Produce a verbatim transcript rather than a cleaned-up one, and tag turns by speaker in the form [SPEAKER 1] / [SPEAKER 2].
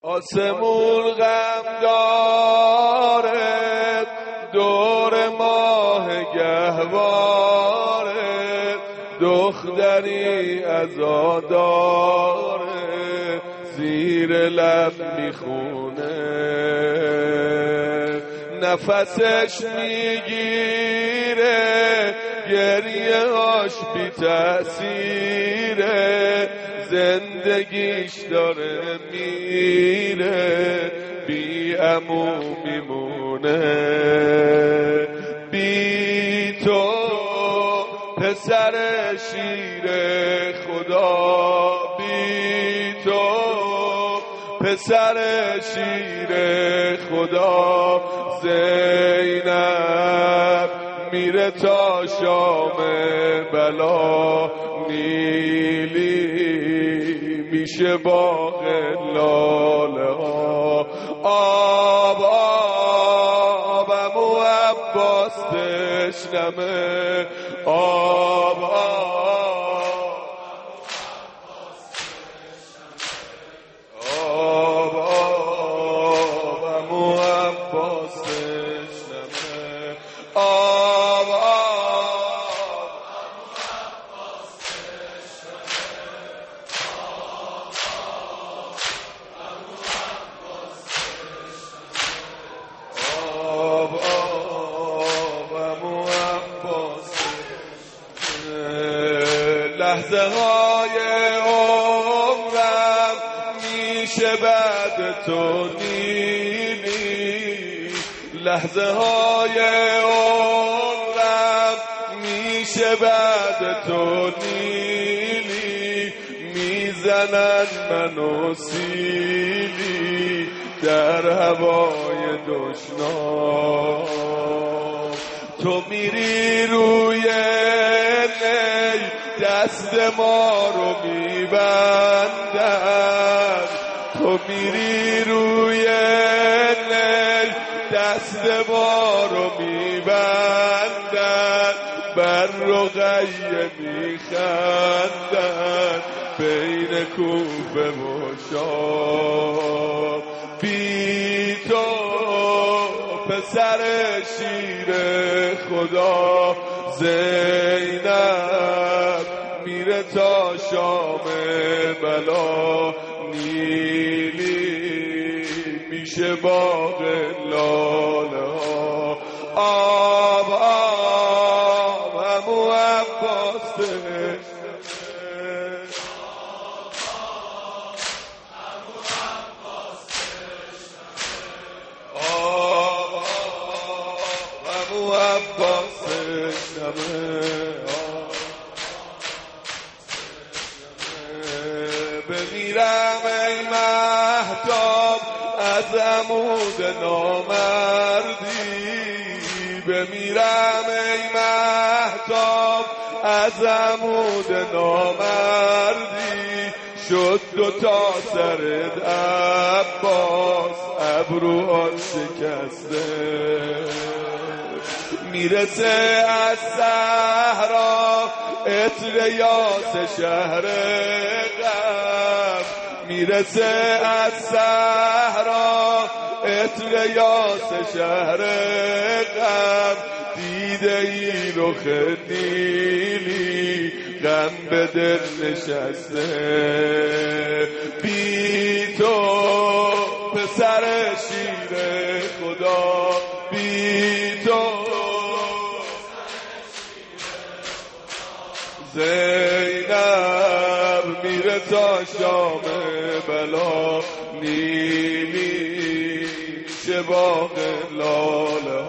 [SPEAKER 1] آسمون غم داره، دور ماه گهواره، دختری عزاداره زیر لب میخونه، نفسش میگیره، گریه هاش بی تأثیره، زندگیش داره میره، بی عمو میمونه. بی تو پسر شیر خدا، بی تو پسر شیر خدا، زینب میره تا شام بلا، نیلی میشه باغ لاله ها. آب آبم و عباس تشنمه، آب آب آبم و عباس تشنمه، آب لحظه های عمرم میشه بعد تو نیلی، لحظه های عمرم میشه بعد تو نیلی، میزنن منو سیلی در هوای دشنام. تو میری روی نی دست ما رو میبندن، تو میری روی نی دست ما رو میبندن، بر رقیه میخندن بین کوفه و شام. بی تو پسر شیر خدا، زینب میره تا شام بلا، نیلی میشه باغ لاله ها. آب آبم و عباس بمیرم ای مهتاب از عمود نامردی، بمیرم ای مهتاب از عمود نامردی، شد دو تا سرت عباس ابروهات شکسته، میرسه از صحرا عطر یاس شهر غم، میرسه از صحرا عطر یاس شهر غم، دیده ای رخ نیلی غم به دل نشسته. بی تو پسر شیر خدا، بی تو زینب میره تا شام بلا، نیلی میشه باغ لاله